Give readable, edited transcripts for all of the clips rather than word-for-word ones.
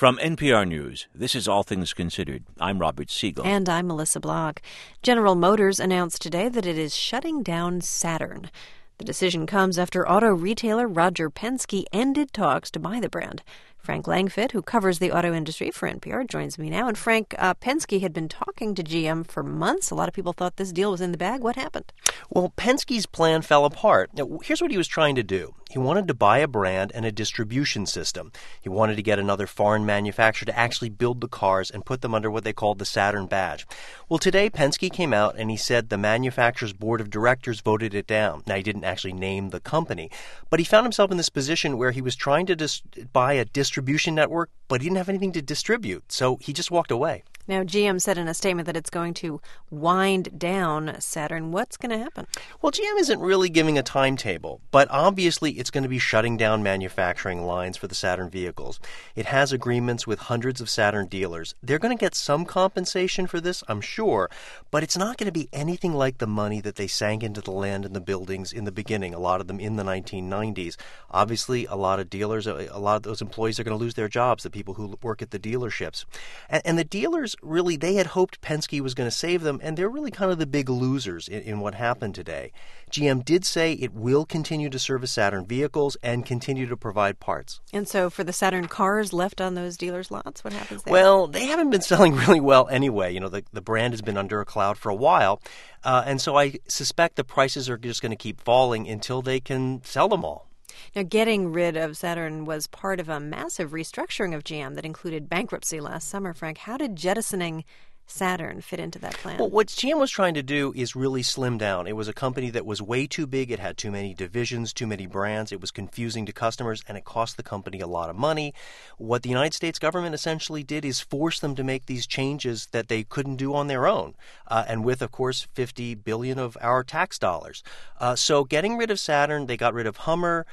From NPR News, this is All Things Considered. I'm Robert Siegel. And I'm Melissa Block. General Motors announced today that it is shutting down Saturn. The decision comes after auto retailer Roger Penske ended talks to buy the brand. Frank Langfitt, who covers the auto industry for NPR, joins me now. And Frank, Penske had been talking to GM for months. A lot of people thought this deal was in the bag. What happened? Well, Penske's plan fell apart. Now, here's what he was trying to do. He wanted to buy a brand and a distribution system. He wanted to get another foreign manufacturer to actually build the cars and put them under what they called the Saturn badge. Well, today Penske came out and he said the manufacturer's board of directors voted it down. Now, he didn't actually name the company, but he found himself in this position where he was trying to buy a distribution network, but he didn't have anything to distribute, so he just walked away. Now, GM said in a statement that it's going to wind down Saturn. What's going to happen? Well, GM isn't really giving a timetable, but obviously it's going to be shutting down manufacturing lines for the Saturn vehicles. It has agreements with hundreds of Saturn dealers. They're going to get some compensation for this, I'm sure, but it's not going to be anything like the money that they sank into the land and the buildings in the beginning, a lot of them in the 1990s. Obviously, a lot of dealers, a lot of those employees are going to lose their jobs, the people who work at the dealerships. And the dealers, really, they had hoped Penske was going to save them, and they're really kind of the big losers in what happened today. GM did say it will continue to service Saturn vehicles and continue to provide parts. And so for the Saturn cars left on those dealers' lots, what happens there? Well, they haven't been selling really well anyway. You know, the brand has been under a cloud for a while, and so I suspect the prices are just going to keep falling until they can sell them all. Now, getting rid of Saturn was part of a massive restructuring of GM that included bankruptcy last summer. Frank, how did jettisoning Saturn fit into that plan? Well, what GM was trying to do is really slim down. It was a company that was way too big. It had too many divisions, too many brands. It was confusing to customers, and it cost the company a lot of money. What the United States government essentially did is force them to make these changes that they couldn't do on their own, and with, of course, $50 billion of our tax dollars. So getting rid of Saturn, they got rid of Hummer.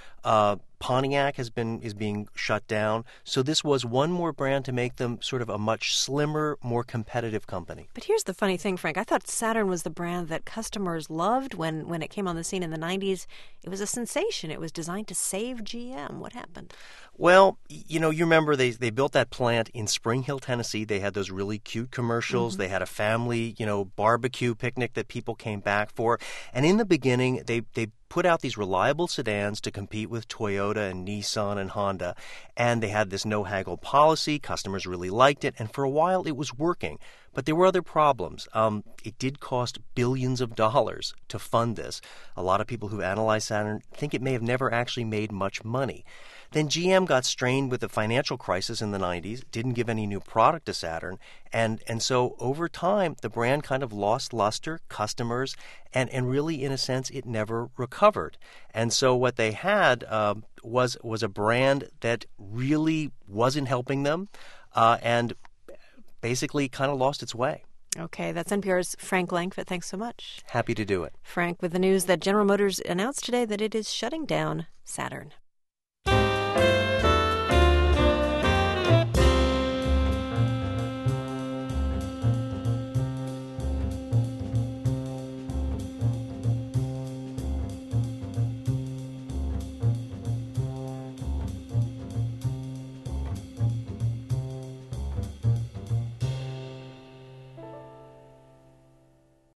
Pontiac is being shut down. So this was one more brand to make them sort of a much slimmer, more competitive company. But here's the funny thing, Frank. I thought Saturn was the brand that customers loved when it came on the scene in the 90s. It was a sensation. It was designed to save GM. What happened? Well, you remember they built that plant in Spring Hill, Tennessee. They had those really cute commercials. Mm-hmm. They had a family, barbecue picnic that people came back for. And in the beginning, they put out these reliable sedans to compete with Toyota and Nissan and Honda. And they had this no-haggle policy. Customers really liked it. And for a while, it was working. But there were other problems. It did cost billions of dollars to fund this. A lot of people who analyze Saturn think it may have never actually made much money. Then GM got strained with the financial crisis in the 90s, didn't give any new product to Saturn, and so over time, the brand kind of lost luster, customers, and really, in a sense, it never recovered. And so what they had was a brand that really wasn't helping them and basically kind of lost its way. Okay, that's NPR's Frank Langfitt. Thanks so much. Happy to do it. Frank, with the news that General Motors announced today that it is shutting down Saturn.